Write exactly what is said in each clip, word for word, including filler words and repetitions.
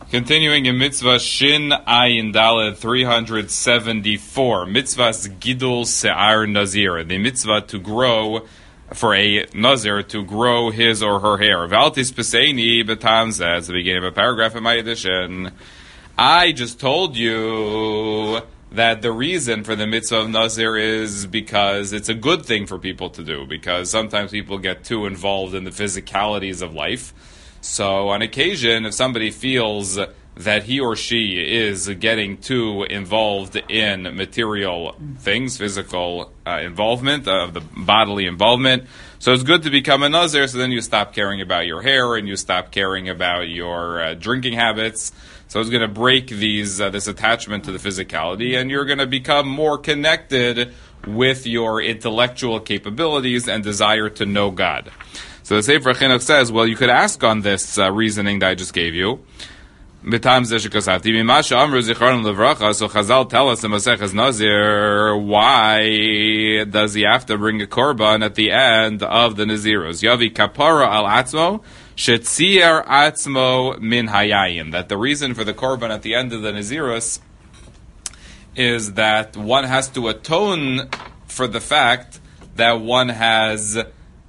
Continuing in Mitzvah Shin Ayin Daled three seventy-four, Mitzvah's Gidul Se'ar Nazir, the mitzvah to grow, for a Nazir to grow his or her hair. Valtis Peseini Betam says, the beginning of a paragraph in my edition, I just told you that the reason for the mitzvah of Nazir is because it's a good thing for people to do, because sometimes people get too involved in the physicalities of life. So on occasion, if somebody feels that he or she is getting too involved in material things, physical uh, involvement, of uh, the bodily involvement, so it's good to become a Nazir, so then you stop caring about your hair and you stop caring about your uh, drinking habits. So it's going to break these uh, this attachment to the physicality, and you're going to become more connected with your intellectual capabilities and desire to know God. So the Sefer Chinuch says, well, you could ask on this uh, reasoning that I just gave you. So Chazal tell us in Maseches Nazir, why does he have to bring a korban at the end of the Nazirus? Yavi kapara al atzmo, shetzier atzmo min hayayim. That the reason for the korban at the end of the Nazirus is that one has to atone for the fact that one has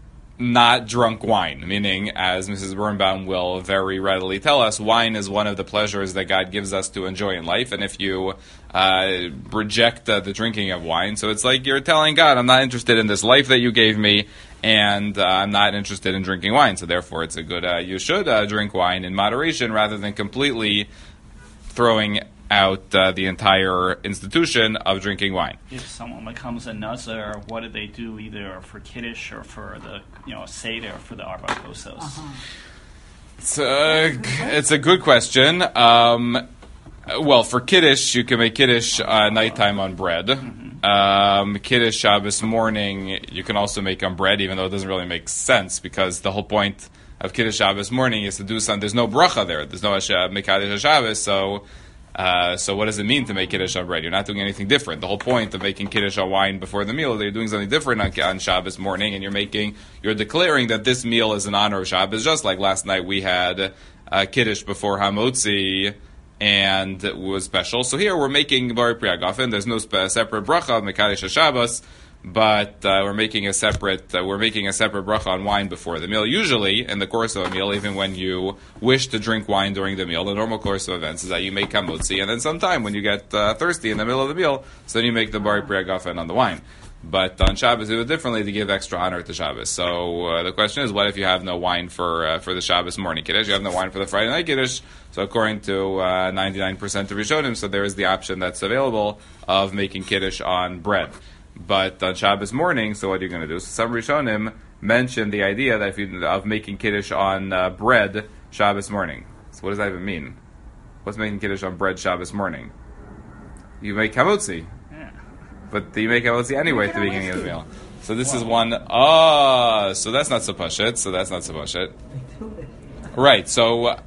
not drunk wine, meaning, as Missus Birnbaum will very readily tell us, wine is one of the pleasures that God gives us to enjoy in life, and if you uh, reject uh, the drinking of wine, so it's like you're telling God, I'm not interested in this life that you gave me, and uh, I'm not interested in drinking wine, so therefore it's a good, uh, you should uh, drink wine in moderation rather than completely throwing out uh, the entire institution of drinking wine. If someone becomes a Nazir, what do they do, either for Kiddush or for the, you know, Seder, for the Arba Kosos? Uh-huh. It's, a, it's a good question. Um, well, for Kiddush, you can make Kiddush uh, nighttime on bread. Mm-hmm. Um, Kiddush Shabbos morning, you can also make on bread, even though it doesn't really make sense, because the whole point of Kiddush Shabbos morning is to do something. There's no bracha there. There's no Mekadesh Shabbos, so Uh, so what does it mean to make Kiddush on bread? You're not doing anything different. The whole point of making Kiddush on wine before the meal is that you're doing something different on, on Shabbos morning, and you're making, you're declaring that this meal is in honor of Shabbos, just like last night we had uh, Kiddush before Hamotzi, and it was special. So here we're making Bari Priyagofen. There's no sp- separate bracha of Mekadesh Shabbos, but uh, we're making a separate uh, we're making a separate bracha on wine before the meal. Usually, in the course of a meal, even when you wish to drink wine during the meal, the normal course of events is that you make kamotzi, and then sometime when you get uh, thirsty in the middle of the meal, so then you make the bari priyagofen on the wine. But on Shabbos, we do it differently to give extra honor to Shabbos. So uh, the question is, what if you have no wine for uh, for the Shabbos morning Kiddush? You have no wine for the Friday night Kiddush. So according to uh, ninety-nine percent of Rishonim, so there is the option that's available of making Kiddush on bread. But on Shabbos morning, so what are you going to do? So some Rishonim mentioned the idea that if you, of making Kiddush on uh, bread Shabbos morning. So what does that even mean? What's making Kiddush on bread Shabbos morning? You make kamotzi. Yeah. But you make kamotzi anyway at the beginning of the meal. So this wow. is one, ah, so that's not so pashut, so that's not so pashut. Right, so... Uh,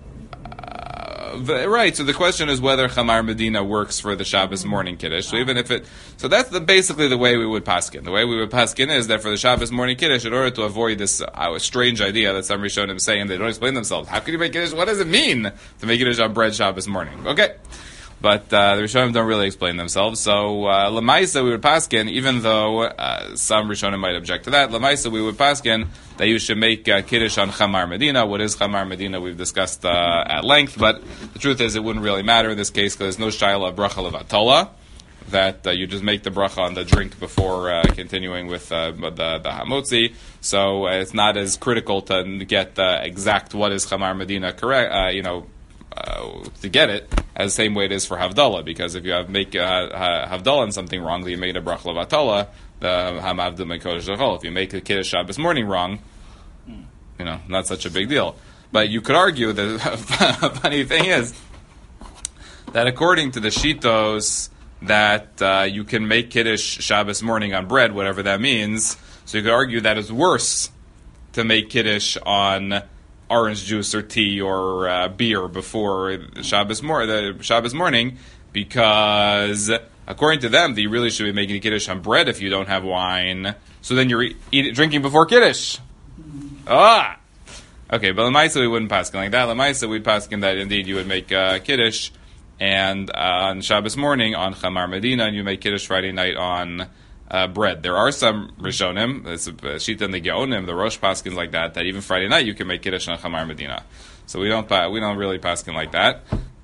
Right, so the question is whether Chamar Medina works for the Shabbos morning Kiddush. So even if it, so that's the, basically the way we would paskin. The way we would paskin is that for the Shabbos morning Kiddush, in order to avoid this uh, strange idea that some Rishonim say and they don't explain themselves, how can you make Kiddush? What does it mean to make Kiddush on bread Shabbos morning? Okay. But uh, the Rishonim don't really explain themselves. So uh, Lamaisa we would paskin, even though uh, some Rishonim might object to that, Lamaisa we would paskin that you should make uh, Kiddush on Chamar Medina. What is Chamar Medina? We've discussed uh, at length, but the truth is it wouldn't really matter in this case because there's no shayla bracha levatola, that uh, you just make the bracha on the drink before uh, continuing with uh, the, the hamotzi. So uh, it's not as critical to get the exact what is Chamar Medina correct, uh, you know, Uh, to get it, as the same way it is for Havdalah, because if you have make uh, Havdalah on something wrong, then you made a bracha levatala, the Hamavdil Mekodesh Zechol. If you make the Kiddush Shabbos morning wrong, you know, not such a big deal. But you could argue that the funny thing is that according to the Shitos, that uh, you can make Kiddush Shabbos morning on bread, whatever that means, so you could argue that it's worse to make Kiddush on orange juice or tea or uh, beer before Shabbos, mor- the Shabbos morning, because according to them, you really should be making Kiddush on bread if you don't have wine. So then you're eat, drinking before Kiddush. Ah! Okay, but Lamaisa we wouldn't paskin like that. Lamaisa we'd paskin that indeed you would make uh, Kiddush and uh, on Shabbos morning on Chamar Medina, and you make Kiddush Friday night on uh, bread. There are some Rishonim, it's a Shita and the Geonim, the Rosh paskins like that, that even Friday night you can make Kiddush on Chamar Medina. So we don't we don't really paskin like that.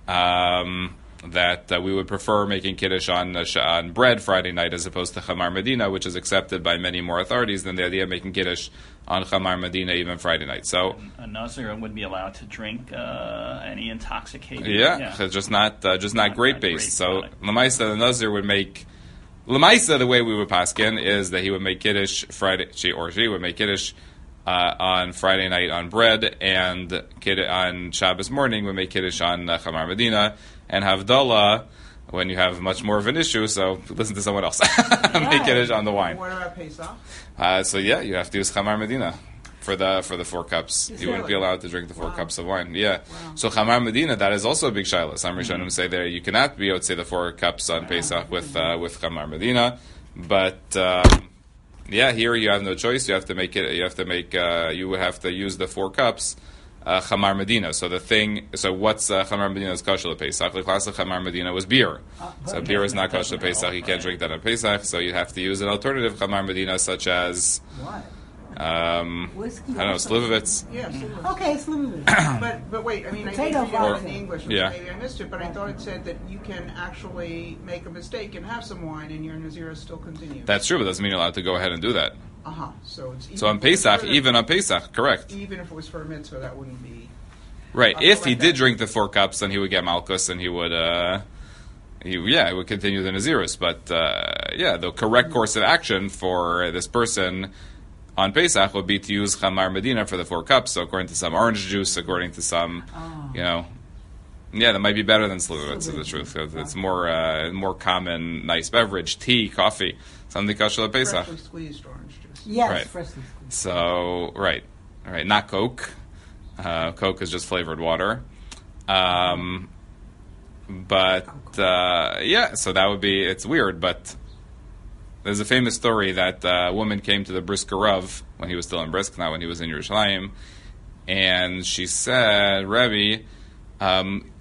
Um, that uh, we would prefer making Kiddush on uh, on bread Friday night as opposed to Chamar Medina, which is accepted by many more authorities than the idea of making Kiddush on Chamar Medina even Friday night. So a Nazir would be allowed to drink uh, any intoxicating. Yeah, yeah. So just not uh, just not, Not- grape not based. grape, So got it. Lamaisa the Nazir would make Lamaisa the way we would paskin is that he would make Kiddush Friday, she or she would make Kiddush uh, on Friday night on bread, and kid on Shabbos morning would make Kiddush on uh, Chamar Medina, and Havdalah when you have much more of an issue. So listen to someone else. Make Kiddush on the wine. What about Pesach? Uh, so yeah, you have to use Chamar Medina for the for the four cups. Is You wouldn't it? be allowed to drink the four Wow. cups of wine. Yeah. Wow. So Chamar Medina, that is also a big shiloh. Some Rishonim say there you cannot be able to say the four cups on Pesach with uh, with Chamar Medina, but um, yeah, here you have no choice. You have to make it. You have to make. Uh, you would have to use the four cups. Uh, Chamar Medina. So the thing. So what's uh, Chamar Medina's kosher Pesach? The classic Chamar Medina was beer. So beer is not kosher Pesach. You can't drink that on Pesach. So you have to use an alternative Chamar Medina, such as What? um, Whiskey. I don't know, Slivovitz. Yes. Okay, it's limited. But but wait, I mean, I did Potato read it vodka. in English, which Yeah. maybe I missed it, but I thought it said that you can actually make a mistake and have some wine, and your Nazir still continues. That's true, but doesn't mean you're allowed to go ahead and do that. uh huh. So it's even So on if it was Pesach, for the- even on Pesach, correct. even if it was for a mitzvah, that wouldn't be. Right. I'll If he correct did that. drink the four cups, then he would get Malchus and he would, uh, he, yeah, he would continue the Nazirus. But, uh, yeah, the correct course of action for this person on Pesach would be to use Chamar Medina for the four cups. So according to some orange juice, according to some, Oh. you know, yeah, that might be better than Slivovitz, is the truth. It's more, uh, more common, nice beverage, tea, coffee, something kosher at Pesach. Freshly squeezed orange juice. Yes, Right. freshly squeezed. So, right. All right, not Coke. Uh, Coke is just flavored water. Um, but, uh, yeah, so that would be, it's weird, but there's a famous story that uh, a woman came to the Brisker Rav when he was still in Brisk, not when he was in Yerushalayim, and she said, Rebbe, um,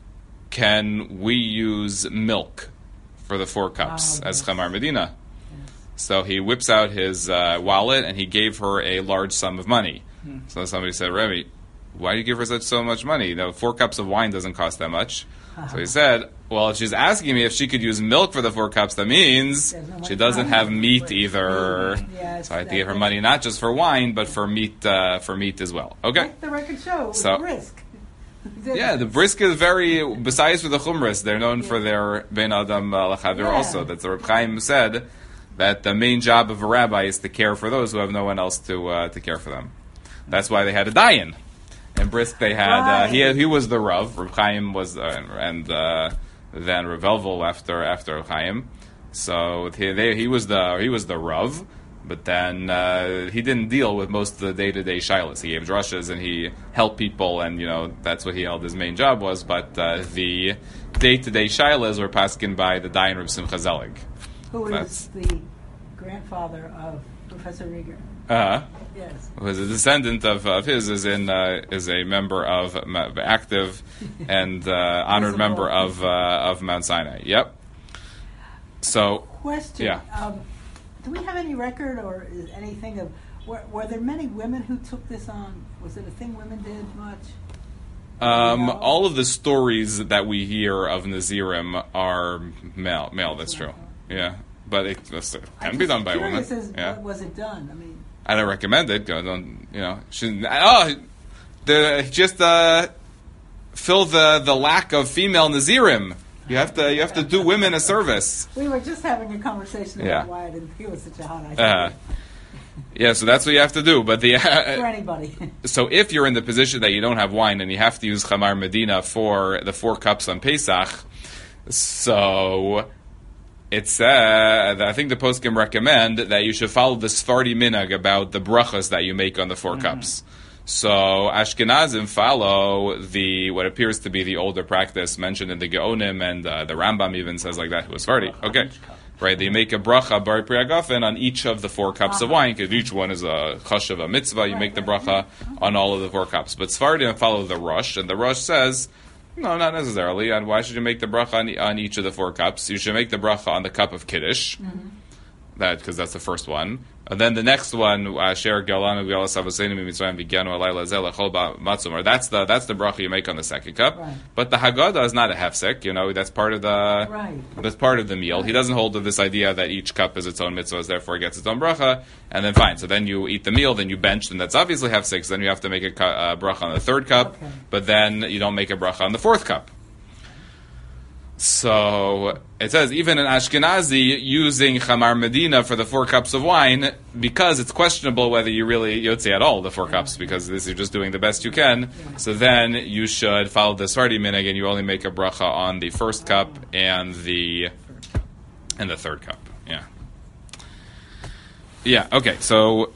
can we use milk for the four cups Oh, as yes. Chamar Medina? So he whips out his uh, wallet and he gave her a large sum of money. So somebody said, Rebbe, why do you give her such so much money? You know, four cups of wine doesn't cost that much. So he said, well, if she's asking me if she could use milk for the four cups, that means There's no she money. doesn't have meat either. Yes, So I have to that- give her money not just for wine, but for meat uh, for meat as well. Okay. Like the record show, it was So- brisk. Yeah, the brisk is very, besides for the chumras, they're known for their ben adam uh, lachaver Yeah. also. That's the Reb Chaim said that the main job of a rabbi is to care for those who have no one else to uh, to care for them. That's why they had a dayan. In brisk they had, uh, he Right. he was the Rav, Reb Chaim was, uh, and uh, then Reb Elvel after, after Reb Chaim. So he, they, he was the he was the Rav. But then uh, he didn't deal with most of the day-to-day shilas. He gave drushes and he helped people, and you know that's what he held his main job was. But uh, the day-to-day shilas were paskin by the Dayan Reb Simcha Zelig. Who is That's- the grandfather of Professor Rieger. Uh, Yes. who is a descendant of, of his, is in uh, is a member of Ma- active and uh, honored Visible. member of uh, of Mount Sinai. Yep. So Question. Yeah. Um, do we have any record or is anything of, were, were there many women who took this on? Was it a thing women did much? Um, No. all of the stories that we hear of Nazirim are male. Male, that's true. Yeah, but it, that's- it I'm can be just done by a woman. curious as Yeah, what was it done? I mean, I don't recommend it. Go, don't you know? Shouldn't, oh, the just uh, fill the the lack of female Nazirim. You have to you have to do women a service. we were just having a conversation about Yeah. why I didn't think it was such a hot idea Uh, yeah, so that's what you have to do. But the for anybody. so if you're in the position that you don't have wine and you have to use Chamar Medina for the four cups on Pesach, so it's uh, I think the poskim recommend that you should follow the Sfardi minhag about the brachas that you make on the 4 cups. So Ashkenazim follow the what appears to be the older practice mentioned in the Geonim, and uh, the Rambam even says like that. Who was Sephardi? Okay, right? They make a bracha bar priagafen on each of the four cups of wine, because each one is a chashav, a mitzvah. You make the bracha on all of the four cups. But Sephardim follow the Rosh, and the Rosh says, no, not necessarily. And why should you make the bracha on, on each of the four cups? You should make the bracha on the cup of Kiddush. Mm-hmm. That because that's the first one, and then the next one, Asher Galanu Galasavasenu Mitzrayim Viganu Alayla Zel Echol Matzum. That's the that's the bracha you make on the second cup. Right. But the Haggadah is not a hefsek. You know, that's part of the Right. that's part of the meal. Right. He doesn't hold to this idea that each cup is its own mitzvah, therefore it gets its own bracha. And then fine. So then you eat the meal, then you bench, and that's obviously hefsek. So then you have to make a uh, bracha on the third cup, Okay. but then you don't make a bracha on the fourth cup. So it says even an Ashkenazi using Chamar Medina for the four cups of wine, because it's questionable whether you really yotze at all the four cups, because this you're just doing the best you can. So then you should follow the Sephardi minhag, and you only make a bracha on the first cup and the and the third cup. Yeah, yeah. Okay, so.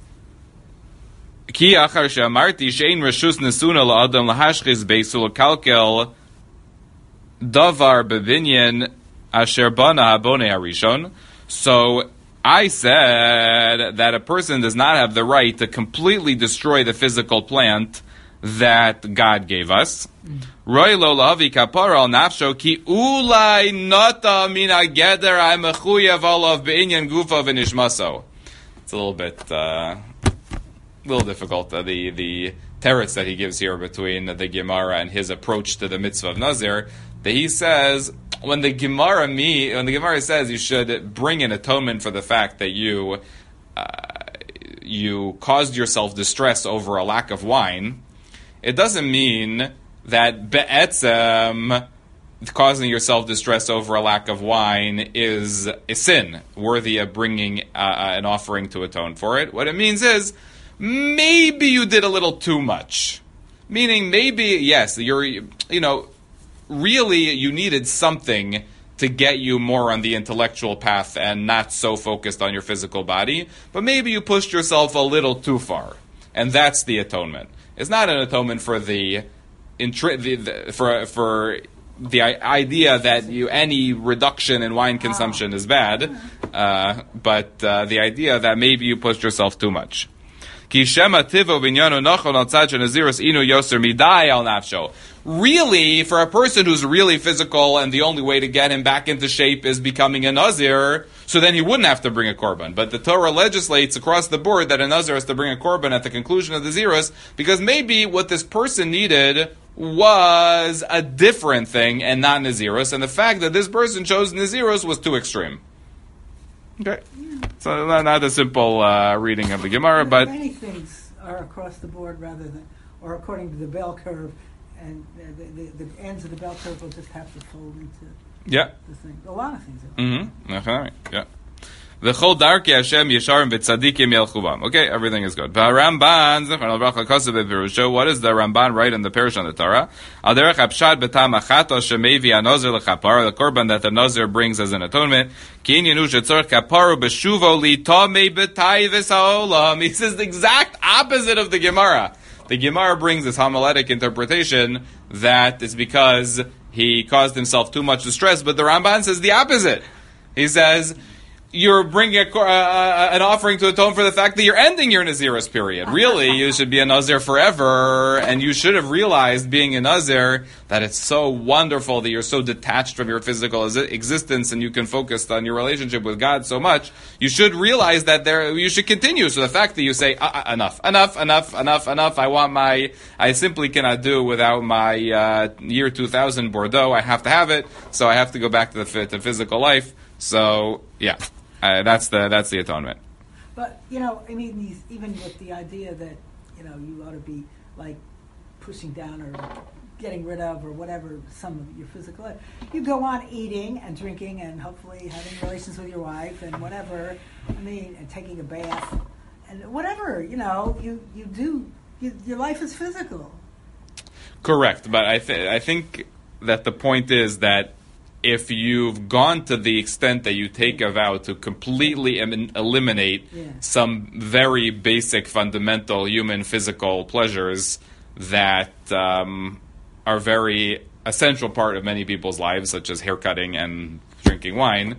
Ki achar she'amarti she'ein reshus nesuna la'adam lahashchiz beisu l'kalkel davar bebinyan asher bana habone harishon. So I said that a person does not have the right to completely destroy the physical plant that God gave us. Roy lo lahavi kapara al nafsho ki ulai nata min hageder ha'mechuyev olav beinyan gufa v'nishmaso. It's a little bit, uh, little difficult. Uh, the the teretz that he gives here between the Gemara and his approach to the mitzvah of Nazir, that he says when the Gemara me when the Gemara says you should bring an atonement for the fact that you uh, you caused yourself distress over a lack of wine, it doesn't mean that be'etzem causing yourself distress over a lack of wine is a sin worthy of bringing uh, an offering to atone for it. What it means is maybe you did a little too much. Meaning maybe, yes, you're, you know, really you needed something to get you more on the intellectual path and not so focused on your physical body, but maybe you pushed yourself a little too far. And that's the atonement. It's not an atonement for the, intri- the, the for for the idea that you any reduction in wine consumption is bad, uh, but uh, the idea that maybe you pushed yourself too much. Really, for a person who's really physical and the only way to get him back into shape is becoming a Nazir, so then he wouldn't have to bring a korban. But the Torah legislates across the board that a Nazir has to bring a korban at the conclusion of the Zirus, because maybe what this person needed was a different thing and not Nazirus, and the fact that this person chose Nazirus was too extreme. Okay. So not, not a simple uh, reading of the Gemara, but many things are across the board rather than, or according to the bell curve, and the, the, the ends of the bell curve will just have to fold into yeah. the thing. A lot of things. Mm-hmm. Okay. Yeah. V'chol darkei Hashem yesharim v'tzadikim yelchubam. Okay, everything is good. V'Ramban zechron al bracha kasav b'perusho. What does the Ramban write in the Perush on the Torah? Al derech hapshat b'tam achato shemevi anozir l'chapara, the korban that the Nazir brings as an atonement. Ki inyanu shetzorech kaparu b'shuvo li tomei b'tai v'saolam. He says the exact opposite of the Gemara. The Gemara brings this homiletic interpretation that is because he caused himself too much distress, but the Ramban says the opposite. He says you're bringing a, uh, an offering to atone for the fact that you're ending your Nazirus period. Really, you should be a Nazir forever, and you should have realized, being a Nazir, that it's so wonderful that you're so detached from your physical existence and you can focus on your relationship with God so much. You should realize that there you should continue. So the fact that you say, uh, uh, enough, enough, enough, enough, enough, I want my, I simply cannot do without my uh, year two thousand Bordeaux, I have to have it, so I have to go back to the to physical life. So, yeah. Uh, that's the that's the atonement. But you know, I mean, these, even with the idea that you know you ought to be like pushing down or getting rid of or whatever some of your physical life, you go on eating and drinking and hopefully having relations with your wife and whatever. I mean, and taking a bath and whatever. You know, you you do. You, your life is physical. Correct, but I th- I think that the point is that if you've gone to the extent that you take a vow to completely em- eliminate Yeah. some very basic, fundamental human physical pleasures that um, are very essential part of many people's lives, such as haircutting and drinking wine.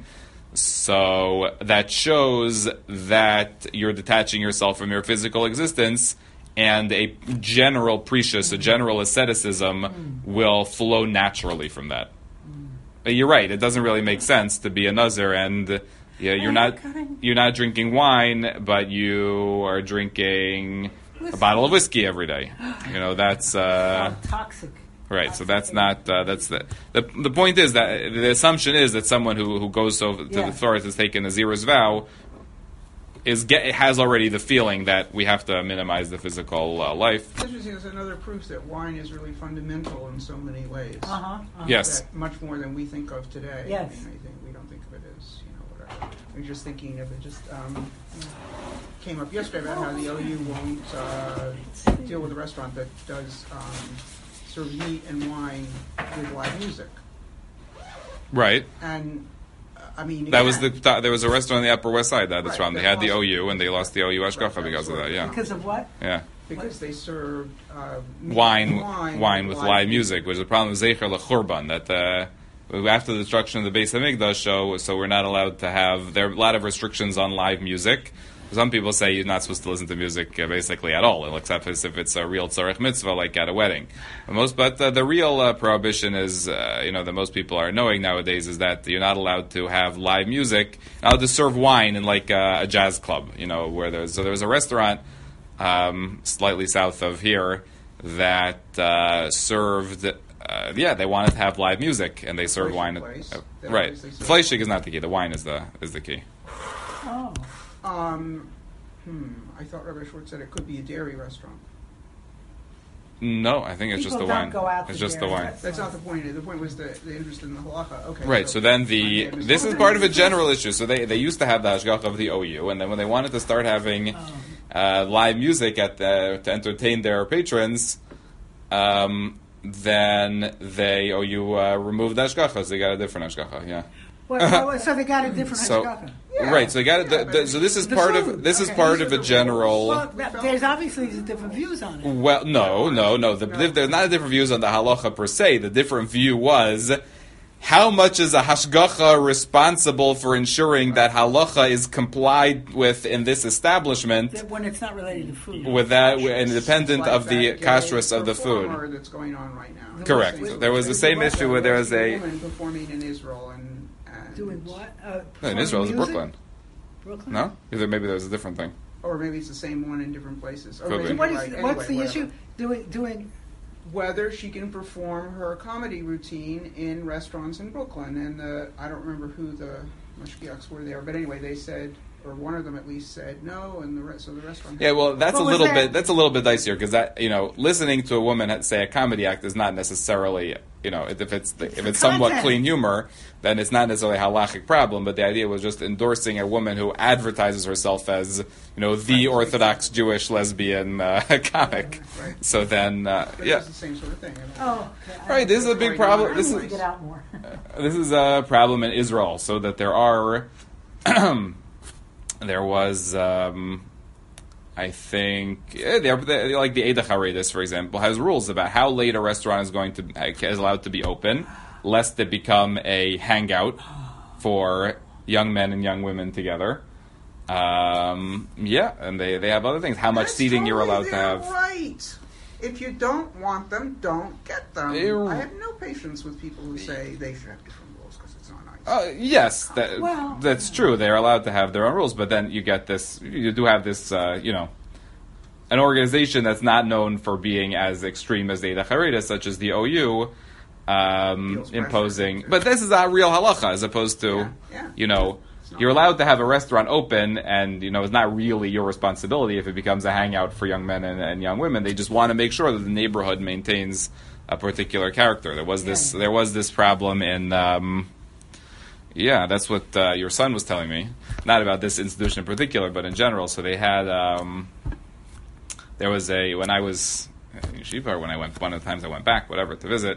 So that shows that you're detaching yourself from your physical existence, and a general precious, a general asceticism will flow naturally from that. But you're right; it doesn't really make sense to be a nazir and yeah, you're not you're not drinking wine, but you are drinking a bottle of whiskey every day. You know that's. Uh, Oh, toxic. Right, so that's not uh, that's the, the the point is that the assumption is that someone who, who goes so to Yeah. the Torah has taken a Nazir's vow is get has already the feeling that we have to minimize the physical uh, life. It's interesting. It's another proof that wine is really fundamental in so many ways. Uh huh. Uh-huh. Yes. That much more than we think of today. Yes. I mean, I think we don't think of it as, you know, whatever. We're just thinking of it. Just um, came up yesterday about how the O U won't uh, deal with a restaurant that does um, serve meat and wine with live music. Right. And uh, I mean, That was the again, there was a restaurant on the Upper West Side that that's Right, from. They that had the lost- O U and they lost the O U Ashgacha Right, because of that. Yeah. Because of what? Yeah. because they served uh, meat Wine, and wine, wine, with live music, which is the problem with Zecher LeChurban, that uh, after the destruction of the Beis Hamikdash, so, so we're not allowed to have, there are a lot of restrictions on live music. Some people say you're not supposed to listen to music uh, basically at all, except as if it's a real tzarech mitzvah, like at a wedding. But, most, but uh, the real uh, prohibition is, uh, you know, that most people are knowing nowadays is that you're not allowed to have live music, not allowed to serve wine in like uh, a jazz club, you know, where there's, so there's a restaurant um, slightly south of here that uh, served, uh, yeah, they wanted to have live music, and they served Fleishik wine. place. Uh, They right. obviously serve- Fleishik is not the key. The wine is the is the key. Oh. Um, hmm, I thought Rabbi Schwartz said it could be a dairy restaurant. No, I think it's just the People wine. don't go out It's to just the dairy wine. restaurants. That's not the point. The point was the, the interest in the halacha. Okay. Right. So then the Okay, this is so- part of a general issue. So they they used to have the hashgacha of the O U, and then when they wanted to start having uh, live music at the, to entertain their patrons, um, then they O U uh, removed the hashgacha. So they got a different hashgacha. Yeah. Well, well, so they got a different So hashgacha. Yeah. right. So they got Yeah, the, but the, so this is the part food. of this is Okay, part these of are a the general. Well, that- there's obviously different views on it. Well, no, no, no. The, No. There's not a different views on the halacha per se. The different view was how much is a hashgacha responsible for ensuring that halacha is complied with in this establishment That when it's not related to food. with that independent Like of the that gay kashrus of the performer food. That's going on right now. Correct. Same- There was the same issue where there was a woman performing in Israel and, and Doing what? Uh, no, in performing Israel, it was music? Brooklyn. Brooklyn? No, either maybe there was a different thing. or maybe it's the same one in different places. Or Could maybe be. So what is, right, what's the anyway, issue? whatever. Doing, doing, Whether she can perform her comedy routine in restaurants in Brooklyn, and the, I don't remember who the mashgiachs were there, but anyway, they said, or one of them at least said no, and the rest of the restaurant. Yeah, well, that's But a was little that- bit that's a little bit dicier because that you know listening to a woman say a comedy act is not necessarily you know if it's if it's somewhat content. clean humor, then it's not necessarily a halachic problem. But the idea was just endorsing a woman who advertises herself as you know the Orthodox Jewish lesbian uh, comic. Right. So then, uh, But yeah, It's the same sort of thing. I don't- oh, okay. I- right. This is a big problem. I This need is to get out more. this is a problem in Israel, so that there are, there was, um, I think, yeah, they're, they're, like the Eidach Haredis, for example, has rules about how late a restaurant is going to is allowed to be open, lest it become a hangout for young men and young women together. Um, yeah, and they, they have other things. How much That's seating you're totally allowed to their have. Right. If you don't want them, don't get them. Ew. I have no patience with people who say they should have different rules because it's not nice. Uh, yes, that, Well- that's true. They're allowed to have their own rules, but then you get this. You do have this, uh, you know, an organization that's not known for being as extreme as the Eidach Haredis, such as the O U, um, Feels pressure imposing. to- But this is a real halacha, as opposed to, Yeah, yeah. you know, It's not- you're allowed to have a restaurant open, and you know, it's not really your responsibility if it becomes a hangout for young men and, and young women. They just want to make sure that the neighborhood maintains a particular character. There was this. Yeah. There was this problem in. Um, Yeah, that's what uh, your son was telling me. Not about this institution in particular, but in general. So they had, um, there was a, when I was in Yeshiva, or when I went, one of the times I went back, whatever, to visit,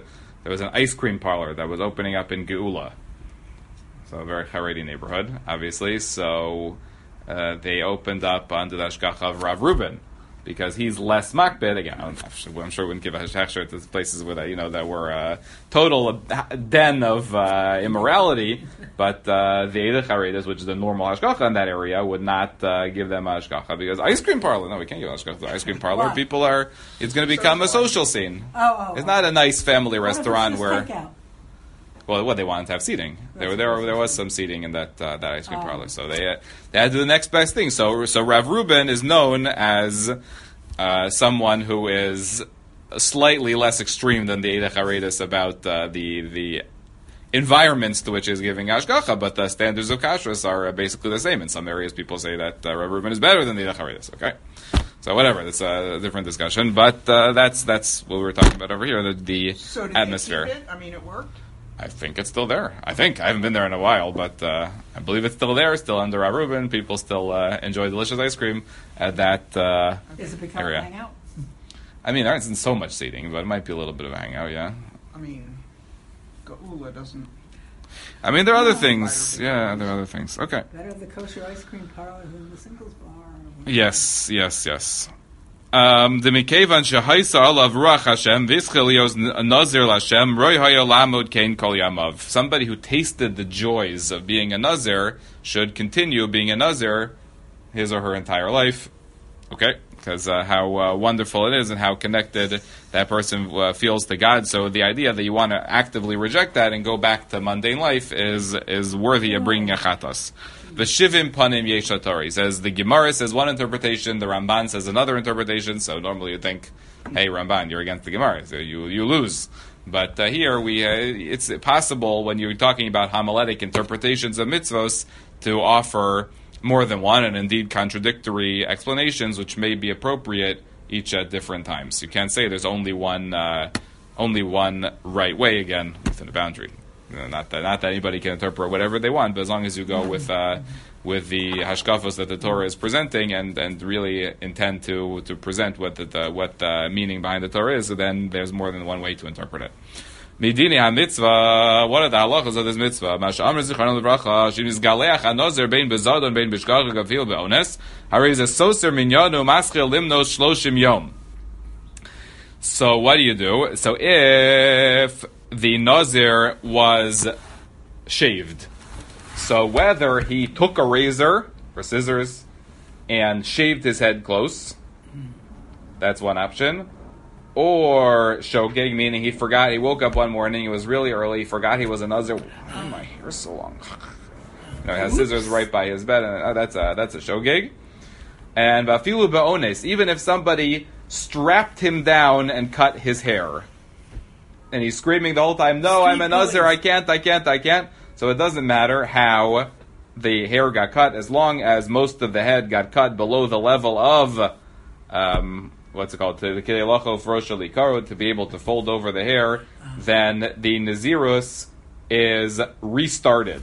there was an ice cream parlor that was opening up in Geula. So a very Haredi neighborhood, obviously. So uh, they opened up under the Hashgacha of Rav Reuben, because he's less makbid. Again, I'm sure, I'm sure we wouldn't give a hashgacha to places where that, you know, that were a total den of uh, immorality, but uh, the Eidach Haredas, which is the normal hashgacha in that area, would not uh, give them a hashgacha, because ice cream parlor, no, we can't give a hashgacha to the ice cream parlor. Why? People are, it's going to become a social scene. Oh, oh, It's oh. not a nice family What if it's restaurant just where... takeout? Well, what they wanted to have seating. There, That's there, what there was some seating in that uh, that ice cream Oh. parlor. So they, uh, they had to do the next best thing. So, so Rav Reuben is known as uh, someone who is slightly less extreme than the Eidach Haredis about uh, the the environments to which he's giving hashgacha, but the standards of kashrus are uh, basically the same. In some areas, people say that uh, Rav Reuben is better than the Eidach Haredis. Okay. So whatever, that's a different discussion. But uh, that's that's what we were talking about over here, the, the So did atmosphere. they keep it? I mean, it worked? I think it's still there. I think. I haven't been there in a while, but uh, I believe it's still there, still under Rav Reuben. People still uh, enjoy delicious ice cream at that uh, Is it becoming area. a hangout? I mean, there isn't so much seating, but it might be a little bit of a hangout, yeah. I mean, Geula doesn't... I mean, there are other Oh, things. fire Yeah, big there are other things. Okay. Better the kosher ice cream parlor than the singles bar. Yes, yes, yes. Um, the Mikevan Shahaisa Alav Ruach Hashem Vischelios Nazir Lashem Roy Hayo Lamud Kain Kol Yamav. Somebody who tasted the joys of being a Nazir should continue being a Nazir his or her entire life. Okay? Because uh, how uh, wonderful it is and how connected that person uh, feels to God. So the idea that you want to actively reject that and go back to mundane life is is worthy of bringing a chatas. The Shivim Panim Yeshatori says the Gemara says one interpretation, the Ramban says another interpretation. So normally you think, hey Ramban, you're against the Gemara, so you you lose. But uh, here we uh, it's possible when you're talking about homiletic interpretations of mitzvos to offer more than one, and indeed contradictory explanations, which may be appropriate each at different times. You can't say there's only one, uh, only one right way. Again, within a boundary. You know, not that not that anybody can interpret whatever they want, but as long as you go with uh, with the hashkafos that the Torah is presenting, and, and really intend to to present what the, the what the meaning behind the Torah is, so then there's more than one way to interpret it. Midini ha-mitzvah, what are the halachas of this mitzvah? Masha Amr Zichron Levracha, Shim is Galeach ha-nozer bein bezadon bein bishkach gavil be'ones, Hari is a soser minyanu maschil limnos shloshim yom. So what do you do? So if the nazir was shaved, so whether he took a razor or scissors and shaved his head close, that's one option. Or shogeg, meaning he forgot, he woke up one morning, it was really early, he forgot he was a nazir. Why my hair's so long? You know, he has scissors right by his bed, and uh, that's a that's a shogeg. And vafilu ba'ones, even if somebody strapped him down and cut his hair, and he's screaming the whole time, "No, I'm a nazir, I can't, I can't, I can't." So it doesn't matter how the hair got cut, as long as most of the head got cut below the level of um, what's it called, to the Kidei Locho Frosh Likaro, to be able to fold over the hair, then the Nazirus is restarted.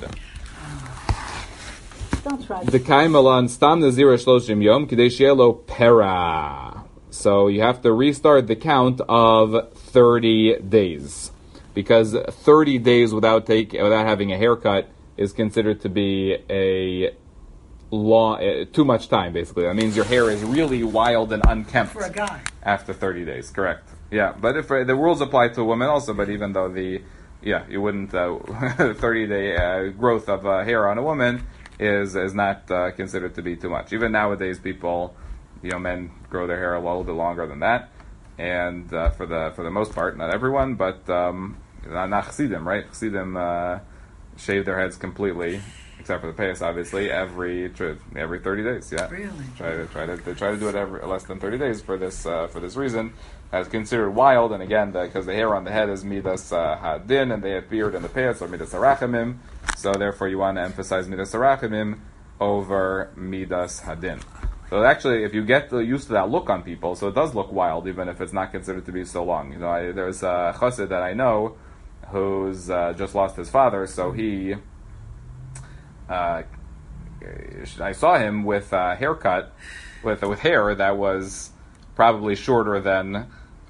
Don't try. The Kaimalan Stam Nazirus Shloshim Yom Kidei Shielo Pera. So you have to restart the count of thirty days, because thirty days without take without having a haircut is considered to be a long, uh, too much time. Basically, that means your hair is really wild and unkempt For a guy. after thirty days. Correct. Yeah, but if uh, the rules apply to women also, but even though the yeah you wouldn't uh, thirty day uh, growth of uh, hair on a woman is is not uh, considered to be too much. Even nowadays, people, you know, men grow their hair a little bit longer than that, and uh, for the for the most part, not everyone, but um, not, not Chassidim, right? Chassidim uh, shave their heads completely, except for the payas, obviously, every every thirty days. Yeah, Really? Try to try to they try to do it every less than thirty days for this uh, for this reason. That's considered wild, and again, because the, the hair on the head is midas uh, hadin, and they have beard in the payas or midas arachamim. So therefore, you want to emphasize midas arachamim over midas hadin. So actually, if you get used to that look on people, so it does look wild, even if it's not considered to be so long. You know, I, there's a chassid that I know who's uh, just lost his father, so he, uh, I saw him with a haircut, with with hair that was probably shorter than